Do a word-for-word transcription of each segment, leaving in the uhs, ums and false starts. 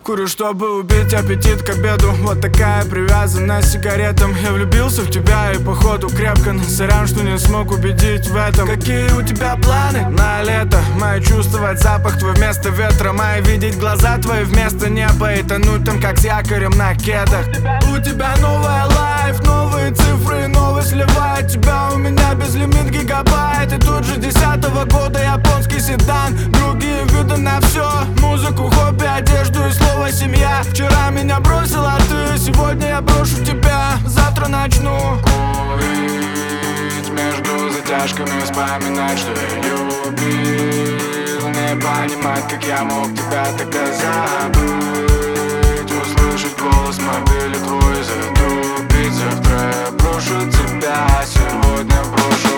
Курю, чтобы убить аппетит к обеду. Вот такая привязанность к сигаретам. Я влюбился в тебя и походу крепко. Сорян, что не смог убедить в этом. Какие у тебя планы на лето? Мои чувствовать запах твой вместо ветра. Мои видеть глаза твои вместо неба. И тонуть там как с якорем на кедах. У тебя новая лайф, новые цифры, новый сливает тебя. У меня безлимит гигабайт. И тут же десятого года японский седан. Другие виды на все. Музыку, хобби, одежду и слово семья. Вчера меня бросила ты, сегодня я брошу тебя. Завтра начну курить, между затяжками вспоминать, что я любил. Не понимать, как я мог тебя тогда забыть. Услышать голос в мобиле твой, затрубить. Завтра я брошу тебя, сегодня брошу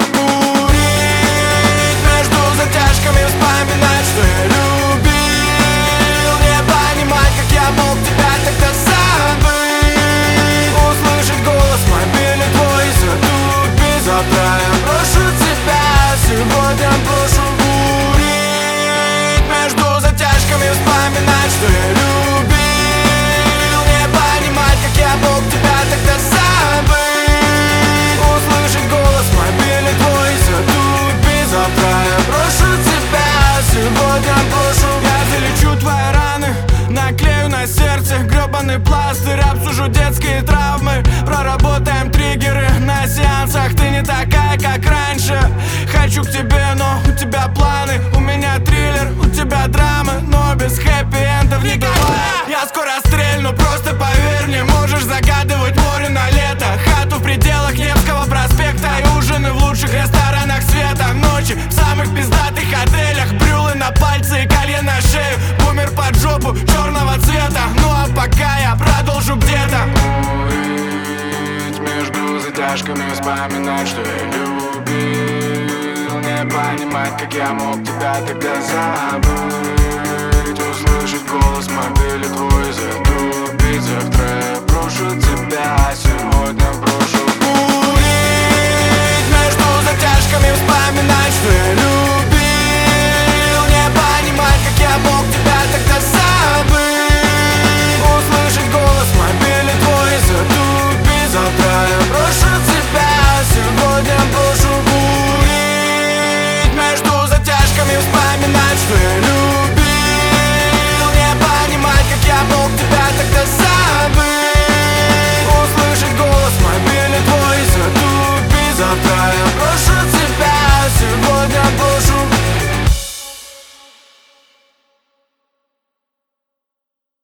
курить, между затяжками вспоминать, что я любил. Не понимать, как я мог тебя тогда забыть. Услышать голос в мобиле твой, затрубить. Завтра я брошу тебя, сегодня брошу курить, между затяжками вспоминать, что я любил. Не понимать, как я мог тебя тогда забыть. Услышать голос в мобиле твой, затрубить. Завтра я брошу тебя, сегодня брошу. Я залечу твои раны, наклею на сердце гребаный пластырь. Обсужу детские травмы, проработаем триггеры на сеансах. Ты не такая, как раньше. Хочу к тебе, но у тебя планы. У меня триллер, у тебя драмы, но без хэппи-эндов никогда. Я скоро стрельну, просто поверь мне. Можешь загадывать море на лето, хату в пределах Невского проспекта и ужины в лучших ресторанах света. Ночи в самых пиздатых отелях, брюлы на пальцы и колье на шею. Бумер под жопу черного цвета. Ну а пока я продолжу где-то курить, между затяжками вспоминать, что я любил. Не понимать, как я мог тебя тогда забыть. Услышать голос в мобиле твой, затрубить. Завтра я брошу тебя, сегодня брошу курить, между затяжками вспоминать, что я любил. Не понимать, как я мог тебя тогда забыть. Услышать голос в мобиле твой, затрубить. Завтра я брошу тебя, сегодня брошу курить, между затяжками вспоминать, что я любил.